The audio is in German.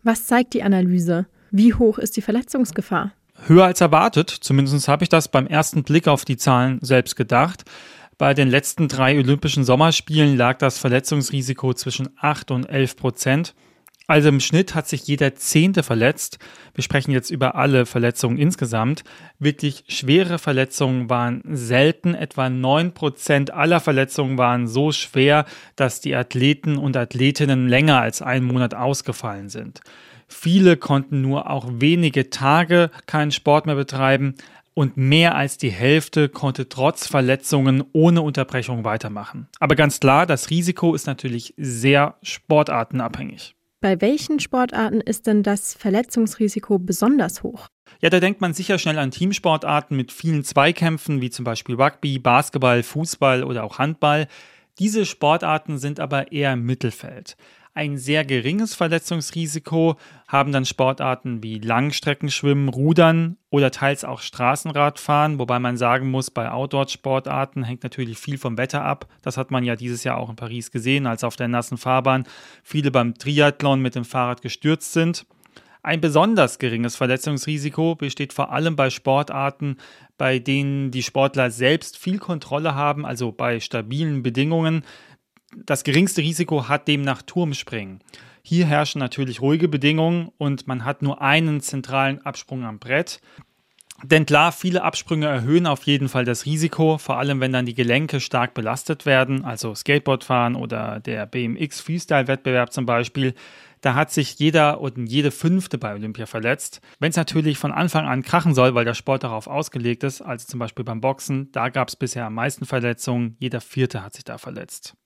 Was zeigt die Analyse? Wie hoch ist die Verletzungsgefahr? Höher als erwartet, zumindest habe ich das beim ersten Blick auf die Zahlen selbst gedacht. Bei den letzten 3 Olympischen Sommerspielen lag das Verletzungsrisiko zwischen 8 und 11%. Also im Schnitt hat sich jeder 10. verletzt. Wir sprechen jetzt über alle Verletzungen insgesamt. Wirklich schwere Verletzungen waren selten. Etwa 9% aller Verletzungen waren so schwer, dass die Athleten und Athletinnen länger als einen Monat ausgefallen sind. Viele konnten nur auch wenige Tage keinen Sport mehr betreiben und mehr als die Hälfte konnte trotz Verletzungen ohne Unterbrechung weitermachen. Aber ganz klar, das Risiko ist natürlich sehr sportartenabhängig. Bei welchen Sportarten ist denn das Verletzungsrisiko besonders hoch? Ja, da denkt man sicher schnell an Teamsportarten mit vielen Zweikämpfen, wie zum Beispiel Rugby, Basketball, Fußball oder auch Handball. Diese Sportarten sind aber eher im Mittelfeld. Ein sehr geringes Verletzungsrisiko haben dann Sportarten wie Langstreckenschwimmen, Rudern oder teils auch Straßenradfahren, wobei man sagen muss, bei Outdoor-Sportarten hängt natürlich viel vom Wetter ab. Das hat man ja dieses Jahr auch in Paris gesehen, als auf der nassen Fahrbahn viele beim Triathlon mit dem Fahrrad gestürzt sind. Ein besonders geringes Verletzungsrisiko besteht vor allem bei Sportarten, bei denen die Sportler selbst viel Kontrolle haben, also bei stabilen Bedingungen. Das geringste Risiko hat demnach Turmspringen. Hier herrschen natürlich ruhige Bedingungen und man hat nur einen zentralen Absprung am Brett. Denn klar, viele Absprünge erhöhen auf jeden Fall das Risiko, vor allem wenn dann die Gelenke stark belastet werden, also Skateboardfahren oder der BMX-Freestyle-Wettbewerb zum Beispiel. Da hat sich jeder und jede 5. bei Olympia verletzt. Wenn es natürlich von Anfang an krachen soll, weil der Sport darauf ausgelegt ist, also zum Beispiel beim Boxen, da gab es bisher am meisten Verletzungen, jeder 4. hat sich da verletzt.